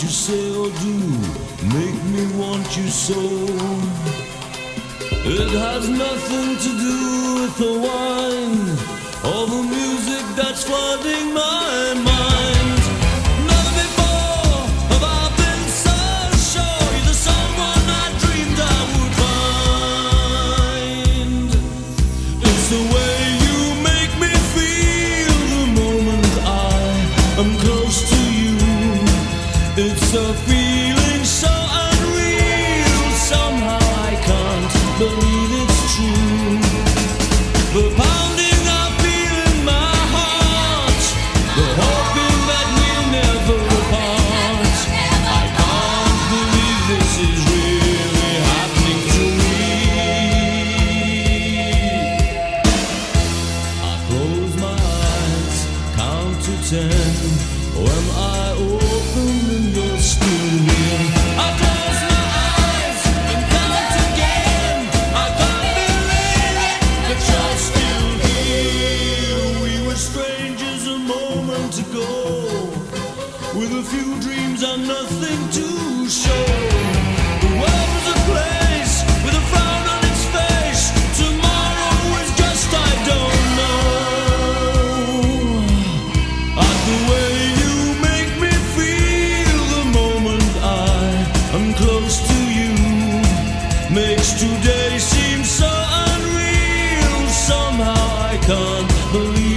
you say or do make me want you so. It has nothing to do with the wine or the music that's flooding my mind. Never before have I been so sure you're the someone I dreamed I would find. It's the way you make me feel the moment I am close to you. It's a feeling so unreal, somehow I can't believe it's true. The pounding I feel in my heart, the hoping that we'll never part. I can't believe this is really happening to me. I close my eyes, count to 10. When I open them, you're still here. I close my eyes and count again. I can't believe it, but you're still here. We were strangers a moment ago, with a few dreams and nothing to show. The world was a place with a frown on its face. Tomorrow is just I don't know. At the way you make me feel the moment I am close to you, makes today seem so unreal. Somehow I can't believe